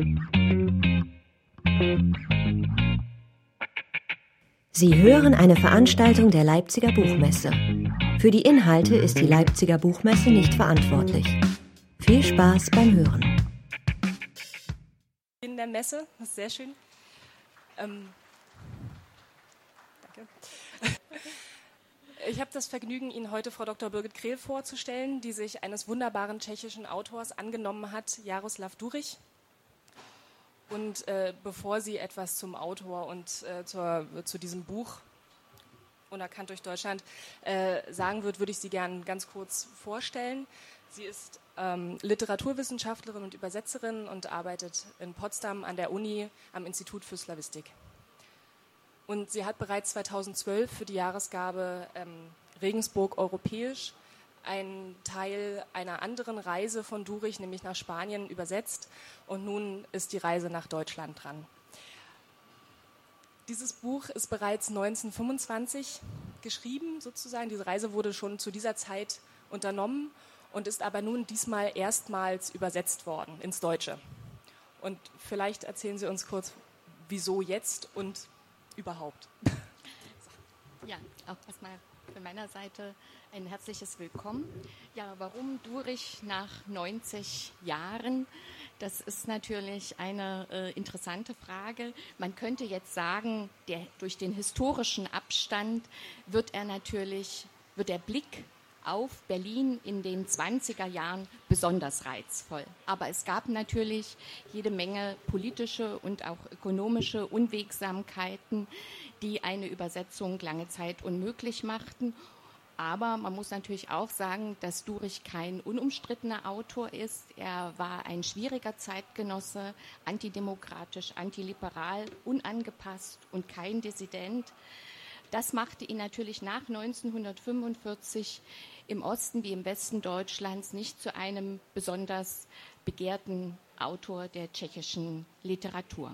Sie hören eine Veranstaltung der Leipziger Buchmesse. Für die Inhalte ist die Leipziger Buchmesse nicht verantwortlich. Viel Spaß beim Hören. In der Messe, das ist sehr schön. Danke. Ich habe das Vergnügen, Ihnen heute Frau Dr. Birgit Krehl vorzustellen, die sich eines wunderbaren tschechischen Autors angenommen hat, Jaroslav Durych. Und bevor sie etwas zum Autor und zu diesem Buch Unerkannt durch Deutschland sagen wird, würde ich sie gern ganz kurz vorstellen. Sie ist Literaturwissenschaftlerin und Übersetzerin und arbeitet in Potsdam an der Uni am Institut für Slawistik. Und sie hat bereits 2012 für die Jahresgabe Regensburg Europäisch einen Teil einer anderen Reise von Durych, nämlich nach Spanien, übersetzt. Und nun ist die Reise nach Deutschland dran. Dieses Buch ist bereits 1925 geschrieben, sozusagen. Diese Reise wurde schon zu dieser Zeit unternommen und ist aber nun diesmal erstmals übersetzt worden ins Deutsche. Und vielleicht erzählen Sie uns kurz, wieso jetzt und überhaupt. Ja, auch erstmal von meiner Seite ein herzliches Willkommen. Ja, warum Durych nach 90 Jahren? Das ist natürlich eine interessante Frage. Man könnte jetzt sagen, durch den historischen Abstand wird der Blick auf Berlin in den 20er Jahren besonders reizvoll. Aber es gab natürlich jede Menge politische und auch ökonomische Unwegsamkeiten, die eine Übersetzung lange Zeit unmöglich machten. Aber man muss natürlich auch sagen, dass Durych kein unumstrittener Autor ist. Er war ein schwieriger Zeitgenosse, antidemokratisch, antiliberal, unangepasst und kein Dissident. Das machte ihn natürlich nach 1945 im Osten wie im Westen Deutschlands nicht zu einem besonders begehrten Autor der tschechischen Literatur.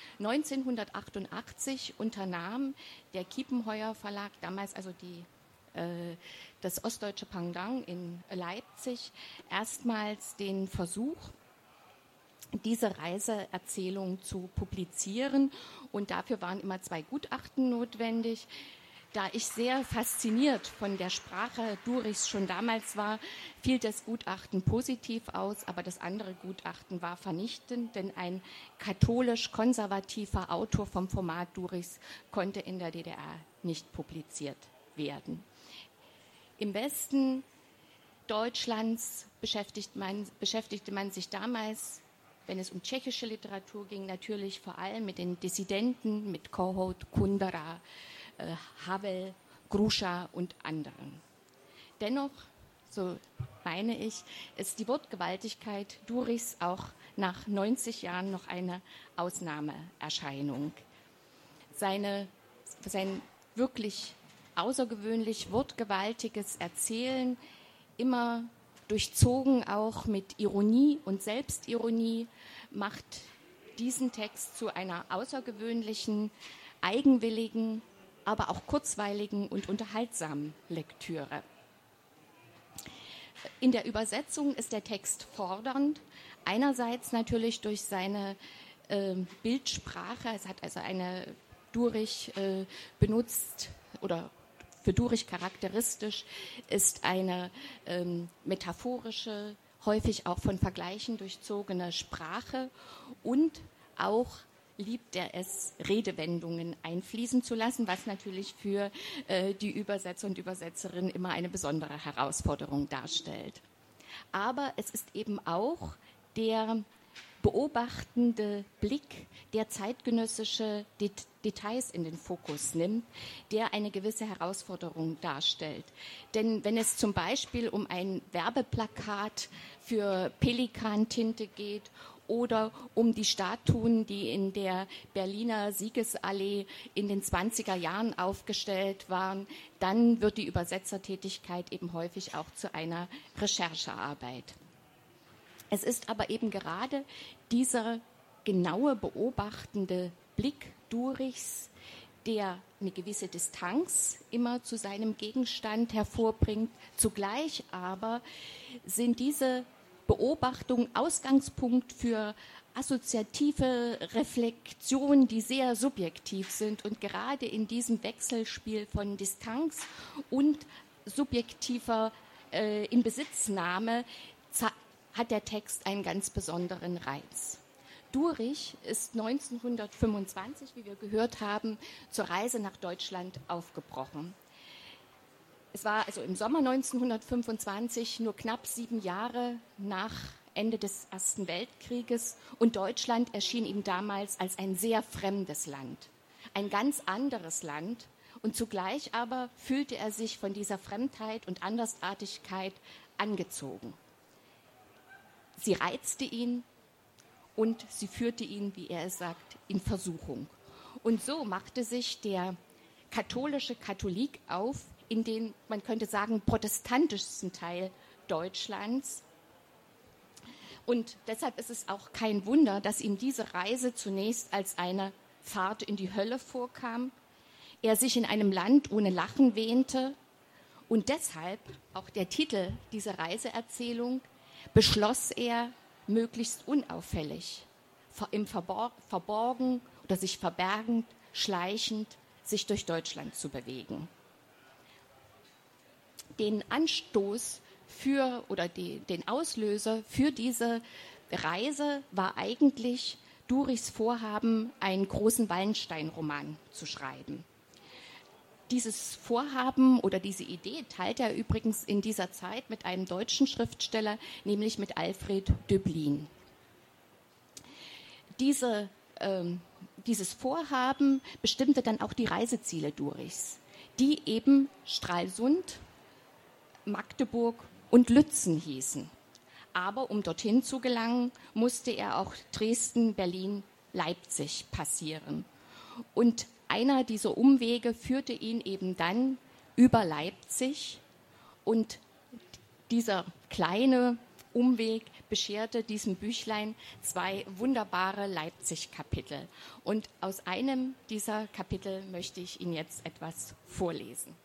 1988 unternahm der Kiepenheuer Verlag, damals also das ostdeutsche Pendant in Leipzig, erstmals den Versuch, diese Reiseerzählung zu publizieren. Und dafür waren immer 2 Gutachten notwendig. Da ich sehr fasziniert von der Sprache Durichs schon damals war, fiel das Gutachten positiv aus, aber das andere Gutachten war vernichtend, denn ein katholisch-konservativer Autor vom Format Durichs konnte in der DDR nicht publiziert werden. Im Westen Deutschlands beschäftigte man sich damals, wenn es um tschechische Literatur ging, natürlich vor allem mit den Dissidenten, mit Kohout, Kundera, Havel, Gruscha und anderen. Dennoch, so meine ich, ist die Wortgewaltigkeit Durichs auch nach 90 Jahren noch eine Ausnahmeerscheinung. Sein wirklich außergewöhnlich wortgewaltiges Erzählen, immer durchzogen auch mit Ironie und Selbstironie, macht diesen Text zu einer außergewöhnlichen, eigenwilligen, aber auch kurzweiligen und unterhaltsamen Lektüre. In der Übersetzung ist der Text fordernd, einerseits natürlich durch seine Bildsprache, es hat also eine Durych benutzt oder für Durych charakteristisch ist eine metaphorische, häufig auch von Vergleichen durchzogene Sprache und auch liebt er es, Redewendungen einfließen zu lassen, was natürlich für die Übersetzer und Übersetzerinnen immer eine besondere Herausforderung darstellt. Aber es ist eben auch der beobachtende Blick, der zeitgenössische Details in den Fokus nimmt, der eine gewisse Herausforderung darstellt. Denn wenn es zum Beispiel um ein Werbeplakat für Pelikantinte geht oder um die Statuen, die in der Berliner Siegesallee in den 20er Jahren aufgestellt waren, dann wird die Übersetzertätigkeit eben häufig auch zu einer Recherchearbeit. Es ist aber eben gerade dieser genaue, beobachtende Blick Durichs, der eine gewisse Distanz immer zu seinem Gegenstand hervorbringt. Zugleich aber sind diese Beobachtungen Ausgangspunkt für assoziative Reflexionen, die sehr subjektiv sind. Und gerade in diesem Wechselspiel von Distanz und subjektiver Inbesitznahme hat der Text einen ganz besonderen Reiz. Durich ist 1925, wie wir gehört haben, zur Reise nach Deutschland aufgebrochen. Es war also im Sommer 1925, nur knapp 7 Jahre nach Ende des Ersten Weltkrieges, und Deutschland erschien ihm damals als ein sehr fremdes Land, ein ganz anderes Land, und zugleich aber fühlte er sich von dieser Fremdheit und Andersartigkeit angezogen. Sie reizte ihn und sie führte ihn, wie er es sagt, in Versuchung. Und so machte sich der katholische Katholik auf in den, man könnte sagen, protestantischsten Teil Deutschlands. Und deshalb ist es auch kein Wunder, dass ihm diese Reise zunächst als eine Fahrt in die Hölle vorkam. Er sich in einem Land ohne Lachen wähnte. Und deshalb, auch der Titel dieser Reiseerzählung, beschloss er, möglichst unauffällig, im Verborgen oder sich verbergend, schleichend, sich durch Deutschland zu bewegen. Den Anstoß den Auslöser für diese Reise war eigentlich Durichs Vorhaben, einen großen Wallenstein-Roman zu schreiben. Dieses Vorhaben oder diese Idee teilt er übrigens in dieser Zeit mit einem deutschen Schriftsteller, nämlich mit Alfred Döblin. Dieses Vorhaben bestimmte dann auch die Reiseziele Durichs, die eben Stralsund, Magdeburg und Lützen hießen. Aber um dorthin zu gelangen, musste er auch Dresden, Berlin, Leipzig passieren. Und einer dieser Umwege führte ihn eben dann über Leipzig, und dieser kleine Umweg bescherte diesem Büchlein 2 wunderbare Leipzig-Kapitel. Und aus einem dieser Kapitel möchte ich Ihnen jetzt etwas vorlesen.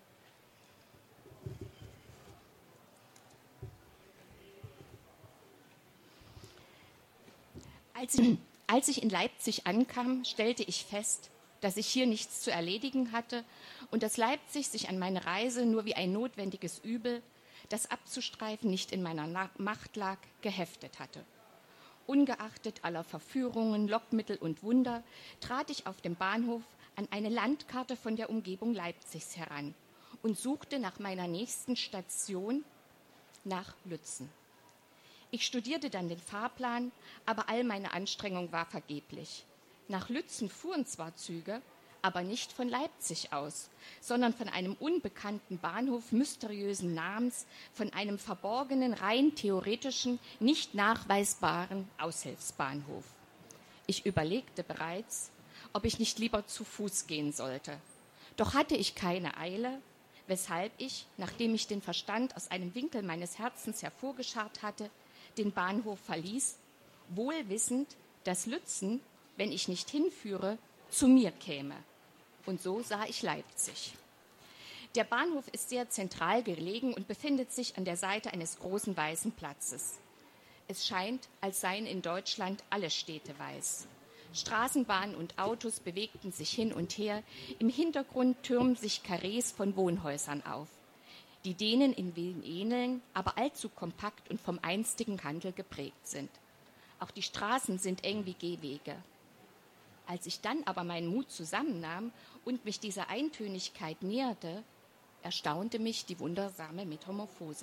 Als ich in Leipzig ankam, stellte ich fest, dass ich hier nichts zu erledigen hatte und dass Leipzig sich an meine Reise nur wie ein notwendiges Übel, das abzustreifen nicht in meiner Macht lag, geheftet hatte. Ungeachtet aller Verführungen, Lockmittel und Wunder trat ich auf dem Bahnhof an eine Landkarte von der Umgebung Leipzigs heran und suchte nach meiner nächsten Station, nach Lützen. Ich studierte dann den Fahrplan, aber all meine Anstrengung war vergeblich. Nach Lützen fuhren zwar Züge, aber nicht von Leipzig aus, sondern von einem unbekannten Bahnhof mysteriösen Namens, von einem verborgenen, rein theoretischen, nicht nachweisbaren Aushilfsbahnhof. Ich überlegte bereits, ob ich nicht lieber zu Fuß gehen sollte. Doch hatte ich keine Eile, weshalb ich, nachdem ich den Verstand aus einem Winkel meines Herzens hervorgescharrt hatte, den Bahnhof verließ, wohl wissend, dass Lützen, wenn ich nicht hinführe, zu mir käme. Und so sah ich Leipzig. Der Bahnhof ist sehr zentral gelegen und befindet sich an der Seite eines großen weißen Platzes. Es scheint, als seien in Deutschland alle Städte weiß. Straßenbahnen und Autos bewegten sich hin und her. Im Hintergrund türmen sich Karrees von Wohnhäusern auf, die denen in Wien ähneln, aber allzu kompakt und vom einstigen Handel geprägt sind. Auch die Straßen sind eng wie Gehwege. Als ich dann aber meinen Mut zusammennahm und mich dieser Eintönigkeit näherte, erstaunte mich die wundersame Metamorphose.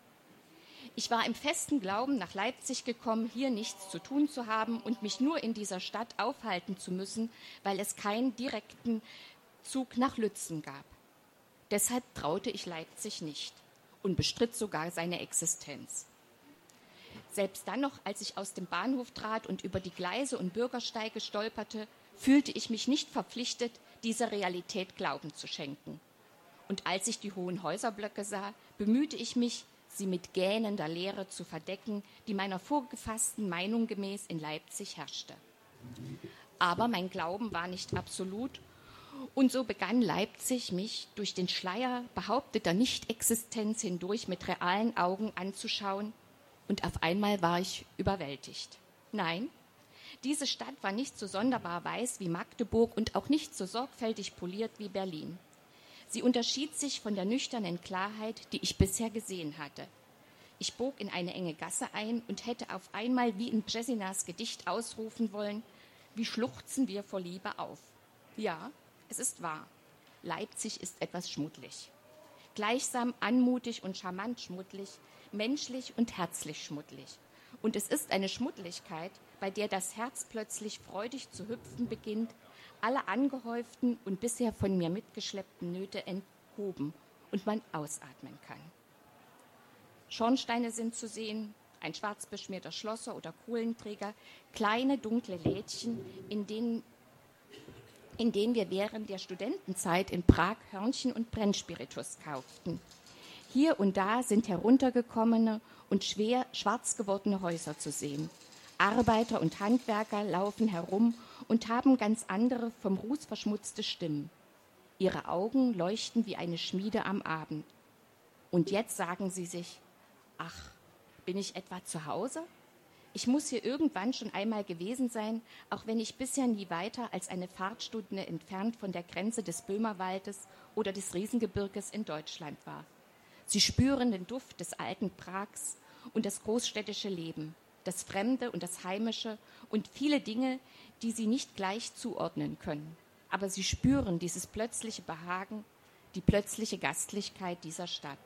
Ich war im festen Glauben nach Leipzig gekommen, hier nichts zu tun zu haben und mich nur in dieser Stadt aufhalten zu müssen, weil es keinen direkten Zug nach Lützen gab. Deshalb traute ich Leipzig nicht und bestritt sogar seine Existenz. Selbst dann noch, als ich aus dem Bahnhof trat und über die Gleise und Bürgersteige stolperte, fühlte ich mich nicht verpflichtet, dieser Realität Glauben zu schenken. Und als ich die hohen Häuserblöcke sah, bemühte ich mich, sie mit gähnender Leere zu verdecken, die meiner vorgefassten Meinung gemäß in Leipzig herrschte. Aber mein Glauben war nicht absolut, und so begann Leipzig, mich durch den Schleier behaupteter Nichtexistenz hindurch mit realen Augen anzuschauen, und auf einmal war ich überwältigt. Nein, Diese Stadt war nicht so sonderbar weiß wie Magdeburg und auch nicht so sorgfältig poliert wie Berlin. Sie unterschied sich von der nüchternen Klarheit, die ich bisher gesehen hatte. Ich bog in eine enge Gasse ein und hätte auf einmal wie in Březinas Gedicht ausrufen wollen: Wie schluchzen wir vor Liebe auf. Ja, es ist wahr. Leipzig ist etwas schmuddelig. Gleichsam anmutig und charmant schmuddelig, menschlich und herzlich schmuddelig. Und es ist eine Schmuddligkeit, bei der das Herz plötzlich freudig zu hüpfen beginnt, alle angehäuften und bisher von mir mitgeschleppten Nöte enthoben und man ausatmen kann. Schornsteine sind zu sehen, ein schwarz beschmierter Schlosser oder Kohlenträger, kleine dunkle Lädchen, in denen wir während der Studentenzeit in Prag Hörnchen und Brennspiritus kauften. Hier und da sind heruntergekommene und schwer schwarz gewordene Häuser zu sehen. Arbeiter und Handwerker laufen herum und haben ganz andere, vom Ruß verschmutzte Stimmen. Ihre Augen leuchten wie eine Schmiede am Abend. Und jetzt sagen sie sich: Ach, bin ich etwa zu Hause? Ich muss hier irgendwann schon einmal gewesen sein, auch wenn ich bisher nie weiter als eine Fahrtstunde entfernt von der Grenze des Böhmerwaldes oder des Riesengebirges in Deutschland war. Sie spüren den Duft des alten Prags und das großstädtische Leben, das Fremde und das Heimische und viele Dinge, die sie nicht gleich zuordnen können. Aber sie spüren dieses plötzliche Behagen, die plötzliche Gastlichkeit dieser Stadt.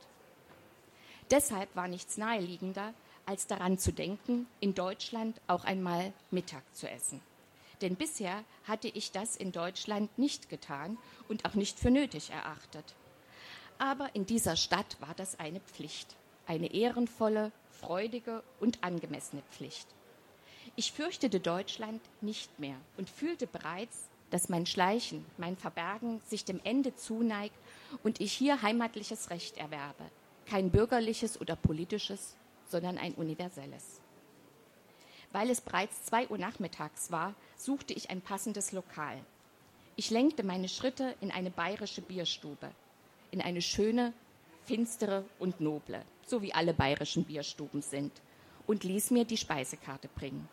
Deshalb war nichts naheliegender, als daran zu denken, in Deutschland auch einmal Mittag zu essen. Denn bisher hatte ich das in Deutschland nicht getan und auch nicht für nötig erachtet. Aber in dieser Stadt war das eine Pflicht, eine ehrenvolle, freudige und angemessene Pflicht. Ich fürchtete Deutschland nicht mehr und fühlte bereits, dass mein Schleichen, mein Verbergen sich dem Ende zuneigt und ich hier heimatliches Recht erwerbe. Kein bürgerliches oder politisches, sondern ein universelles. Weil es bereits 2 Uhr nachmittags war, suchte ich ein passendes Lokal. Ich lenkte meine Schritte in eine bayerische Bierstube, in eine schöne, finstere und noble, so wie alle bayerischen Bierstuben sind, und ließ mir die Speisekarte bringen.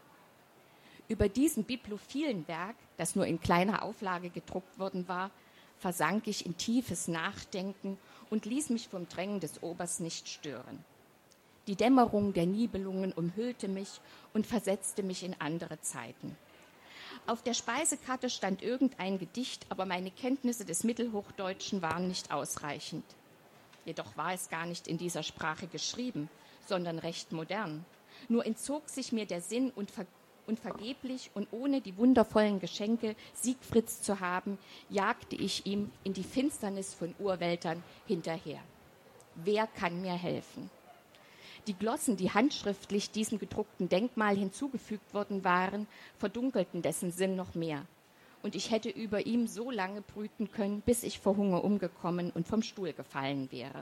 Über diesem bibliophilen Werk, das nur in kleiner Auflage gedruckt worden war, versank ich in tiefes Nachdenken und ließ mich vom Drängen des Obers nicht stören. Die Dämmerung der Nibelungen umhüllte mich und versetzte mich in andere Zeiten. Auf der Speisekarte stand irgendein Gedicht, aber meine Kenntnisse des Mittelhochdeutschen waren nicht ausreichend. Jedoch war es gar nicht in dieser Sprache geschrieben, sondern recht modern. Nur entzog sich mir der Sinn und vergeblich und ohne die wundervollen Geschenke Siegfrieds zu haben, jagte ich ihm in die Finsternis von Urwäldern hinterher. Wer kann mir helfen? Die Glossen, die handschriftlich diesem gedruckten Denkmal hinzugefügt worden waren, verdunkelten dessen Sinn noch mehr. Und ich hätte über ihm so lange brüten können, bis ich vor Hunger umgekommen und vom Stuhl gefallen wäre.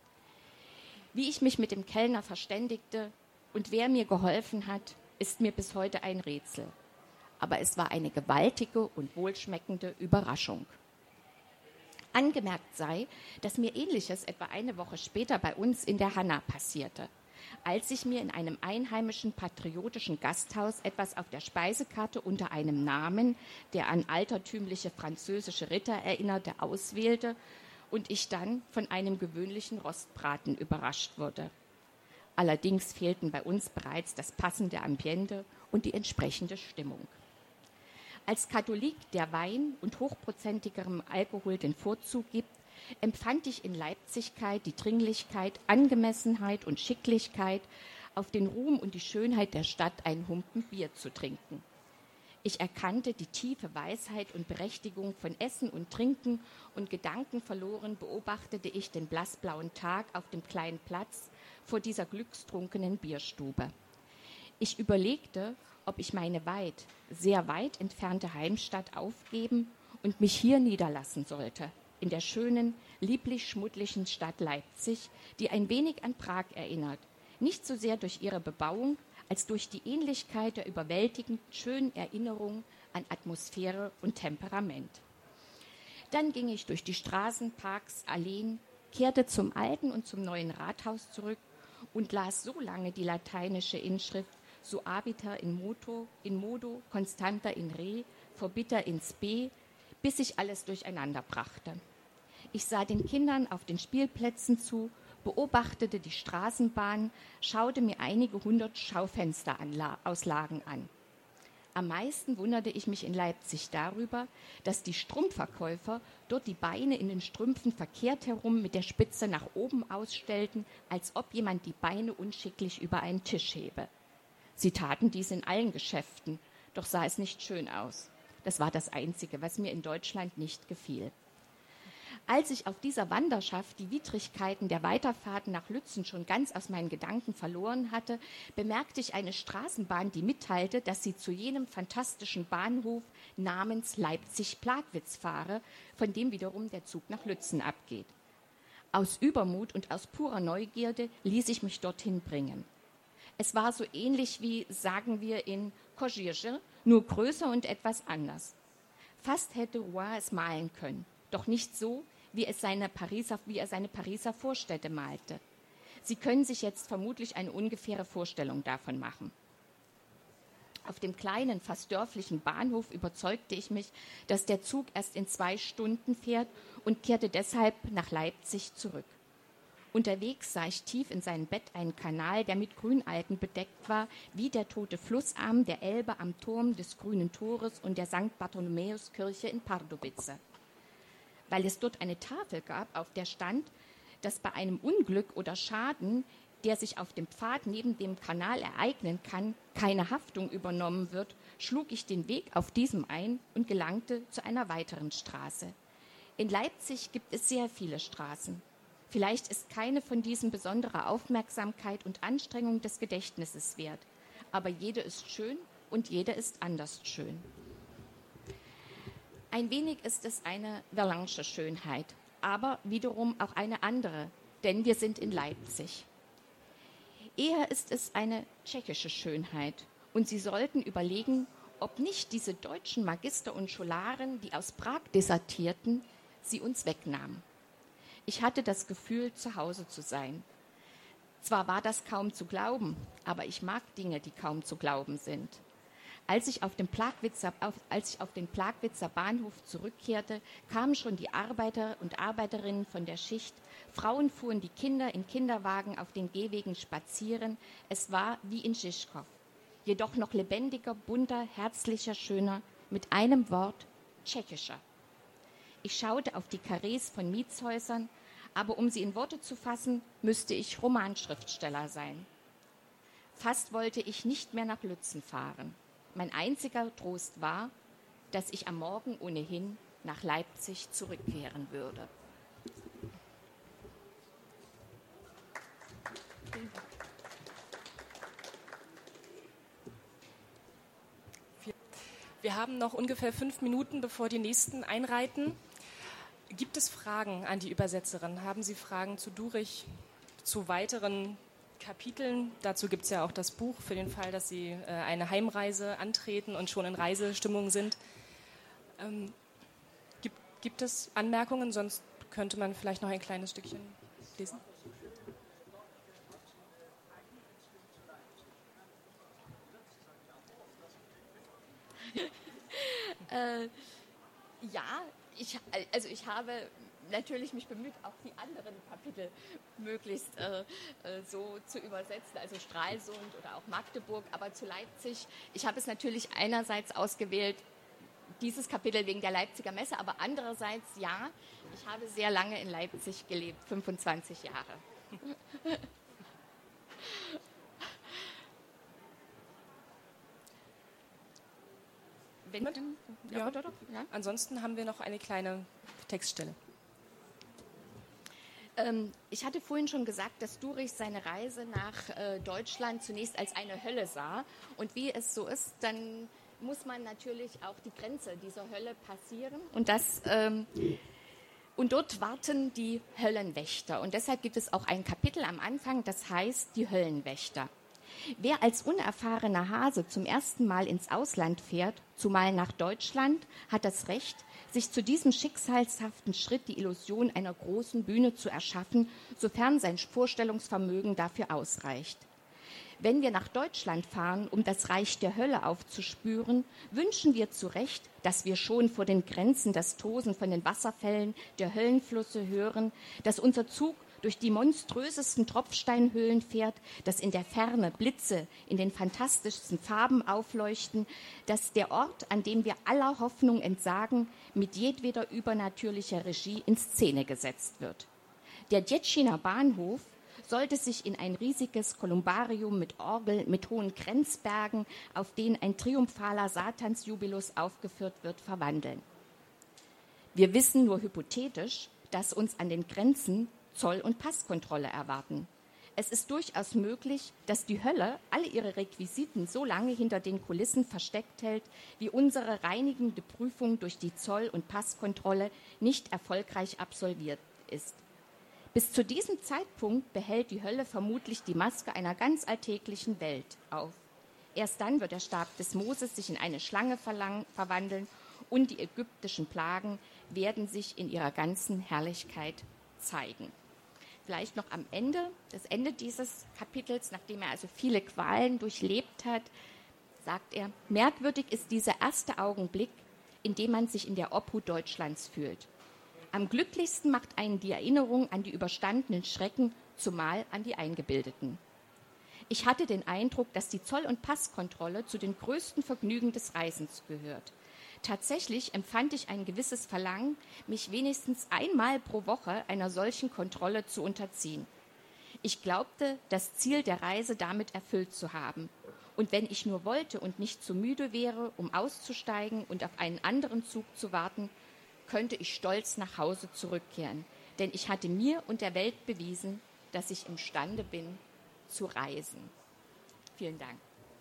Wie ich mich mit dem Kellner verständigte und wer mir geholfen hat, ist mir bis heute ein Rätsel. Aber es war eine gewaltige und wohlschmeckende Überraschung. Angemerkt sei, dass mir Ähnliches etwa eine Woche später bei uns in der Hanna passierte, als ich mir in einem einheimischen patriotischen Gasthaus etwas auf der Speisekarte unter einem Namen, der an altertümliche französische Ritter erinnerte, auswählte und ich dann von einem gewöhnlichen Rostbraten überrascht wurde. Allerdings fehlten bei uns bereits das passende Ambiente und die entsprechende Stimmung. Als Katholik, der Wein und hochprozentigerem Alkohol den Vorzug gibt, empfand ich in Leipzigkeit die Dringlichkeit, Angemessenheit und Schicklichkeit, auf den Ruhm und die Schönheit der Stadt ein Humpen Bier zu trinken. Ich erkannte die tiefe Weisheit und Berechtigung von Essen und Trinken und gedankenverloren beobachtete ich den blassblauen Tag auf dem kleinen Platz vor dieser glückstrunkenen Bierstube. Ich überlegte, ob ich meine sehr weit entfernte Heimstatt aufgeben und mich hier niederlassen sollte, in der schönen, lieblich schmuddlichen Stadt Leipzig, die ein wenig an Prag erinnert, nicht so sehr durch ihre Bebauung, als durch die Ähnlichkeit der überwältigend schönen Erinnerung an Atmosphäre und Temperament. Dann ging ich durch die Straßen, Parks, Alleen, kehrte zum alten und zum neuen Rathaus zurück und las so lange die lateinische Inschrift suaviter in modo, constanter in re, forbiter in spe, bis ich alles durcheinander brachte. Ich sah den Kindern auf den Spielplätzen zu, beobachtete die Straßenbahn, schaute mir einige 100 Schaufensterauslagen an. Am meisten wunderte ich mich in Leipzig darüber, dass die Strumpfverkäufer dort die Beine in den Strümpfen verkehrt herum mit der Spitze nach oben ausstellten, als ob jemand die Beine unschicklich über einen Tisch hebe. Sie taten dies in allen Geschäften, doch sah es nicht schön aus. Das war das Einzige, was mir in Deutschland nicht gefiel. Als ich auf dieser Wanderschaft die Widrigkeiten der Weiterfahrten nach Lützen schon ganz aus meinen Gedanken verloren hatte, bemerkte ich eine Straßenbahn, die mitteilte, dass sie zu jenem fantastischen Bahnhof namens Leipzig-Plagwitz fahre, von dem wiederum der Zug nach Lützen abgeht. Aus Übermut und aus purer Neugierde ließ ich mich dorthin bringen. Es war so ähnlich wie, sagen wir, in Courgierge, nur größer und etwas anders. Fast hätte Roy es malen können, doch nicht so, wie er seine Pariser Vorstädte malte. Sie können sich jetzt vermutlich eine ungefähre Vorstellung davon machen. Auf dem kleinen, fast dörflichen Bahnhof überzeugte ich mich, dass der Zug erst in 2 Stunden fährt und kehrte deshalb nach Leipzig zurück. Unterwegs sah ich tief in sein Bett einen Kanal, der mit Grünalgen bedeckt war, wie der tote Flussarm der Elbe am Turm des Grünen Tores und der St. Bartholomäuskirche in Pardubice. Weil es dort eine Tafel gab, auf der stand, dass bei einem Unglück oder Schaden, der sich auf dem Pfad neben dem Kanal ereignen kann, keine Haftung übernommen wird, schlug ich den Weg auf diesem ein und gelangte zu einer weiteren Straße. In Leipzig gibt es sehr viele Straßen. Vielleicht ist keine von diesen besondere Aufmerksamkeit und Anstrengung des Gedächtnisses wert, aber jede ist schön und jede ist anders schön. Ein wenig ist es eine Verlangesche Schönheit, aber wiederum auch eine andere, denn wir sind in Leipzig. Eher ist es eine tschechische Schönheit und Sie sollten überlegen, ob nicht diese deutschen Magister und Scholaren, die aus Prag desertierten, sie uns wegnahmen. Ich hatte das Gefühl, zu Hause zu sein. Zwar war das kaum zu glauben, aber ich mag Dinge, die kaum zu glauben sind. Als ich auf den Plagwitzer Bahnhof zurückkehrte, kamen schon die Arbeiter und Arbeiterinnen von der Schicht. Frauen fuhren die Kinder in Kinderwagen auf den Gehwegen spazieren. Es war wie in Žižkov, jedoch noch lebendiger, bunter, herzlicher, schöner, mit einem Wort tschechischer. Ich schaute auf die Karrees von Mietshäusern, aber um sie in Worte zu fassen, müsste ich Romanschriftsteller sein. Fast wollte ich nicht mehr nach Lützen fahren. Mein einziger Trost war, dass ich am Morgen ohnehin nach Leipzig zurückkehren würde. Wir haben noch ungefähr 5 Minuten, bevor die Nächsten einreiten. Gibt es Fragen an die Übersetzerin? Haben Sie Fragen zu Durich, zu weiteren Kapiteln? Dazu gibt es ja auch das Buch für den Fall, dass Sie eine Heimreise antreten und schon in Reisestimmung sind. Gibt es Anmerkungen? Sonst könnte man vielleicht noch ein kleines Stückchen lesen. Ich habe natürlich mich bemüht, auch die anderen Kapitel möglichst so zu übersetzen, also Stralsund oder auch Magdeburg, aber zu Leipzig. Ich habe es natürlich einerseits ausgewählt, dieses Kapitel wegen der Leipziger Messe, aber andererseits, ja, ich habe sehr lange in Leipzig gelebt, 25 Jahre. Ja. Ansonsten haben wir noch eine kleine Textstelle. Ich hatte vorhin schon gesagt, dass Durich seine Reise nach Deutschland zunächst als eine Hölle sah. Und wie es so ist, dann muss man natürlich auch die Grenze dieser Hölle passieren. Und dort warten die Höllenwächter. Und deshalb gibt es auch ein Kapitel am Anfang, das heißt die Höllenwächter. Wer als unerfahrener Hase zum ersten Mal ins Ausland fährt, zumal nach Deutschland, hat das Recht, sich zu diesem schicksalshaften Schritt die Illusion einer großen Bühne zu erschaffen, sofern sein Vorstellungsvermögen dafür ausreicht. Wenn wir nach Deutschland fahren, um das Reich der Hölle aufzuspüren, wünschen wir zu Recht, dass wir schon vor den Grenzen das Tosen von den Wasserfällen der Höllenflüsse hören, dass unser Zug durch die monströsesten Tropfsteinhöhlen fährt, dass in der Ferne Blitze in den fantastischsten Farben aufleuchten, dass der Ort, an dem wir aller Hoffnung entsagen, mit jedweder übernatürlicher Regie in Szene gesetzt wird. Der Děčíner Bahnhof sollte sich in ein riesiges Kolumbarium mit Orgel, mit hohen Grenzbergen, auf denen ein triumphaler Satansjubilus aufgeführt wird, verwandeln. Wir wissen nur hypothetisch, dass uns an den Grenzen Zoll- und Passkontrolle erwarten. Es ist durchaus möglich, dass die Hölle alle ihre Requisiten so lange hinter den Kulissen versteckt hält, wie unsere reinigende Prüfung durch die Zoll- und Passkontrolle nicht erfolgreich absolviert ist. Bis zu diesem Zeitpunkt behält die Hölle vermutlich die Maske einer ganz alltäglichen Welt auf. Erst dann wird der Stab des Moses sich in eine Schlange verwandeln und die ägyptischen Plagen werden sich in ihrer ganzen Herrlichkeit zeigen. Vielleicht noch am Ende, das Ende dieses Kapitels, nachdem er also viele Qualen durchlebt hat, sagt er, merkwürdig ist dieser erste Augenblick, in dem man sich in der Obhut Deutschlands fühlt. Am glücklichsten macht einen die Erinnerung an die überstandenen Schrecken, zumal an die eingebildeten. Ich hatte den Eindruck, dass die Zoll- und Passkontrolle zu den größten Vergnügen des Reisens gehört. Tatsächlich empfand ich ein gewisses Verlangen, mich wenigstens einmal pro Woche einer solchen Kontrolle zu unterziehen. Ich glaubte, das Ziel der Reise damit erfüllt zu haben. Und wenn ich nur wollte und nicht zu müde wäre, um auszusteigen und auf einen anderen Zug zu warten, könnte ich stolz nach Hause zurückkehren. Denn ich hatte mir und der Welt bewiesen, dass ich imstande bin, zu reisen. Vielen Dank.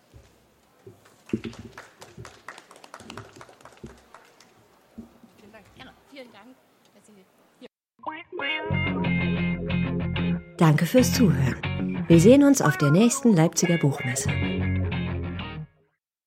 Vielen Dank, dass Sie hier. Danke fürs Zuhören. Wir sehen uns auf der nächsten Leipziger Buchmesse.